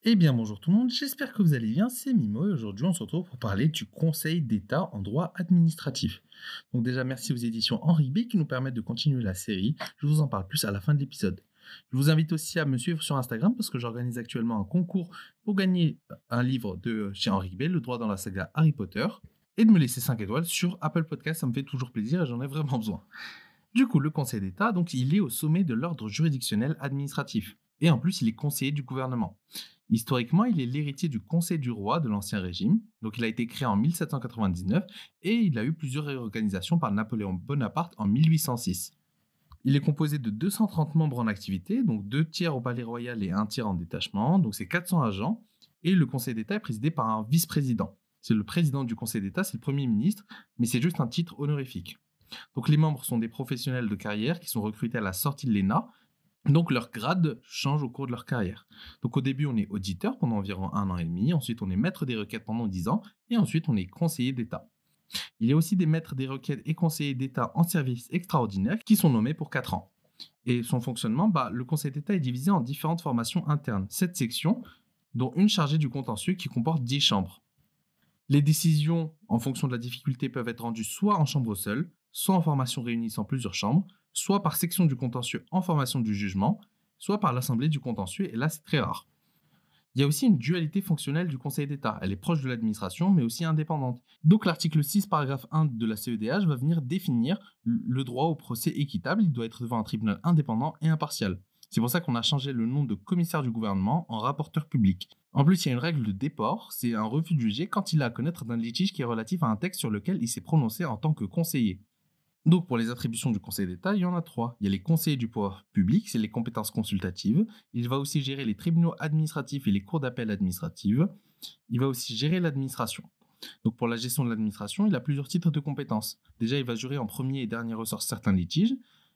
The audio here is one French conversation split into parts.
Eh bien bonjour tout le monde, j'espère que vous allez bien, c'est Mimo et aujourd'hui on se retrouve pour parler du Conseil d'État en droit administratif. Donc déjà merci aux éditions Henri B qui nous permettent de continuer la série, je vous en parle plus à la fin de l'épisode. Je vous invite aussi à me suivre sur Instagram parce que j'organise actuellement un concours pour gagner un livre de chez Henri B, Le droit dans la saga Harry Potter, et de me laisser 5 étoiles sur Apple Podcast, ça me fait toujours plaisir et j'en ai vraiment besoin. Du coup, le Conseil d'État, donc, il est au sommet de l'ordre juridictionnel administratif. Et en plus, il est conseiller du gouvernement. Historiquement, il est l'héritier du Conseil du roi de l'Ancien Régime. Donc, il a été créé en 1799 et il a eu plusieurs réorganisations par Napoléon Bonaparte en 1806. Il est composé de 230 membres en activité, donc 2 tiers au Palais Royal et 1 tiers en détachement, donc c'est 400 agents. Et le Conseil d'État est présidé par un vice-président. C'est le président du Conseil d'État, c'est le Premier ministre, mais c'est juste un titre honorifique. Donc les membres sont des professionnels de carrière qui sont recrutés à la sortie de l'ENA. Donc leur grade change au cours de leur carrière. Donc au début on est auditeur pendant environ 1 an et demi, ensuite on est maître des requêtes pendant 10 ans, et ensuite on est conseiller d'État. Il y a aussi des maîtres des requêtes et conseillers d'État en service extraordinaire qui sont nommés pour 4 ans. Et son fonctionnement, le Conseil d'État est divisé en différentes formations internes, 7 sections, dont une chargée du contentieux qui comporte 10 chambres. Les décisions, en fonction de la difficulté, peuvent être rendues soit en chambre seule, soit en formation réunissant plusieurs chambres, soit par section du contentieux en formation du jugement, soit par l'assemblée du contentieux, et là c'est très rare. Il y a aussi une dualité fonctionnelle du Conseil d'État. Elle est proche de l'administration, mais aussi indépendante. Donc l'article 6, paragraphe 1 de la CEDH va venir définir le droit au procès équitable. Il doit être devant un tribunal indépendant et impartial. C'est pour ça qu'on a changé le nom de commissaire du gouvernement en rapporteur public. En plus, il y a une règle de déport, c'est un refus de juger quand il a à connaître d'un litige qui est relatif à un texte sur lequel il s'est prononcé en tant que conseiller. Donc pour les attributions du Conseil d'État, il y en a 3. Il y a les conseillers du pouvoir public, c'est les compétences consultatives. Il va aussi gérer les tribunaux administratifs et les cours d'appel administratives. Il va aussi gérer l'administration. Donc pour la gestion de l'administration, il a plusieurs titres de compétences. Déjà, il va jurer en premier et dernier ressort certains litiges.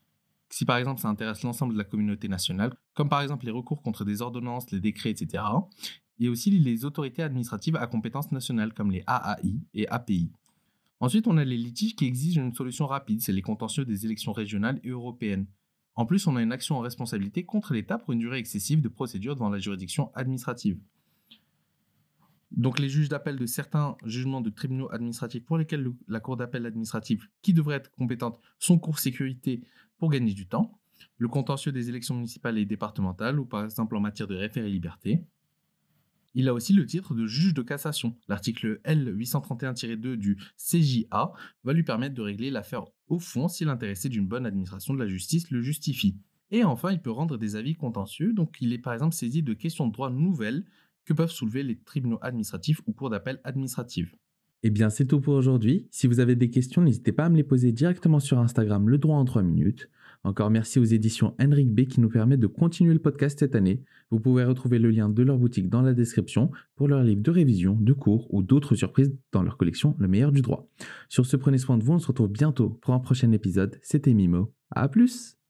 Si par exemple ça intéresse l'ensemble de la communauté nationale, comme par exemple les recours contre des ordonnances, les décrets, etc. Il y a aussi les autorités administratives à compétence nationale, comme les AAI et API. Ensuite, on a les litiges qui exigent une solution rapide, c'est les contentieux des élections régionales et européennes. En plus, on a une action en responsabilité contre l'État pour une durée excessive de procédure devant la juridiction administrative. Donc les juges d'appel de certains jugements de tribunaux administratifs pour lesquels la cour d'appel administrative, qui devrait être compétente, sont cour sécurité pour gagner du temps. Le contentieux des élections municipales et départementales, ou par exemple en matière de référé-liberté. Il a aussi le titre de juge de cassation. L'article L831-2 du CJA va lui permettre de régler l'affaire au fond si l'intéressé d'une bonne administration de la justice le justifie. Et enfin, il peut rendre des avis contentieux, donc il est par exemple saisi de questions de droit nouvelles que peuvent soulever les tribunaux administratifs ou cours d'appel administratives. Eh bien, c'est tout pour aujourd'hui. Si vous avez des questions, n'hésitez pas à me les poser directement sur Instagram, le droit en 3 minutes. Encore merci aux éditions Henrik B qui nous permettent de continuer le podcast cette année. Vous pouvez retrouver le lien de leur boutique dans la description pour leurs livres de révision, de cours ou d'autres surprises dans leur collection Le meilleur du droit. Sur ce, prenez soin de vous, on se retrouve bientôt pour un prochain épisode. C'était Mimo. À plus!